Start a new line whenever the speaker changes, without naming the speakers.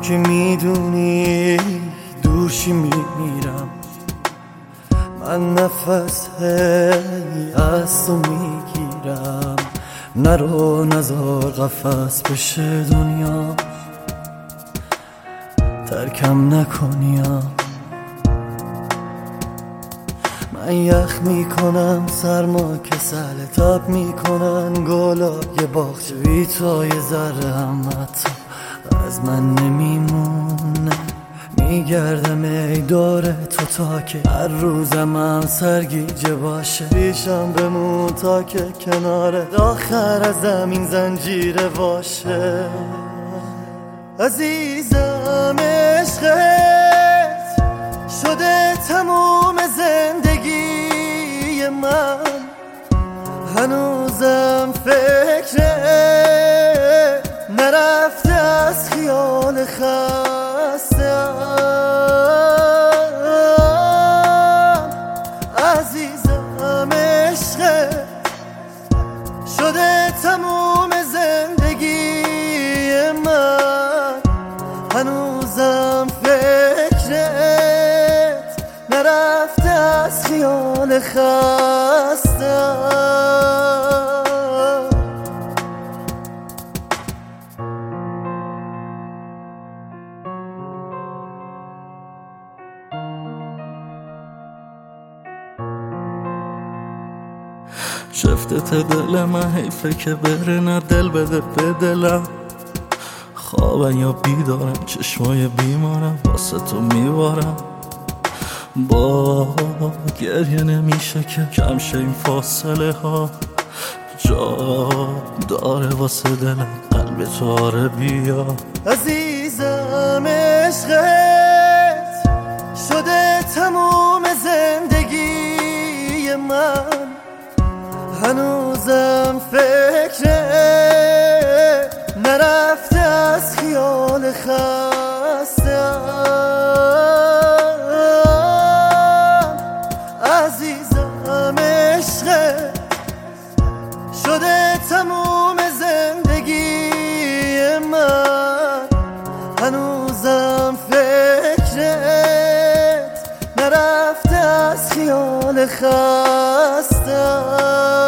که میدونی دوشی میمیرم، من نفس از تو میگیرم. نرو نزار قفس بشه دنیا، ترکم نکنیا. من یخ میکنم سرما کسل تاب میکنن گلای باغچه، بی تو یه ذره هم حتی از من نمیمونه. میگردم ای دور تو تا که هر روزم هم سرگیجه باشه. پیشم بمون تا که کنار آخر از زمین زنجیره باشه. عزیزم عشقت شده تموم زندگی من، هنوزم فکر نرفته از خیال خستم. عزیزم عشقت شده تموم زندگی من، هنوزم فکرت نرفته از خیال خستم.
شفتت دل من حیفه که بره، نه دل بده به دلم. خوابم یا بیدارم چشمای بیمارم واسه تو میبارم. با گریه نمیشه که کم شه این فاصله ها، جا داره واسه دلم قلب تو آره بیا.
عزیزم عشقت شده تموم زندگی من، هنوزم فکر نرفته از خیال خستم. عزیزم عشقت شده تموم زندگی من، هنوزم فکرت نرفته از خیال خستم.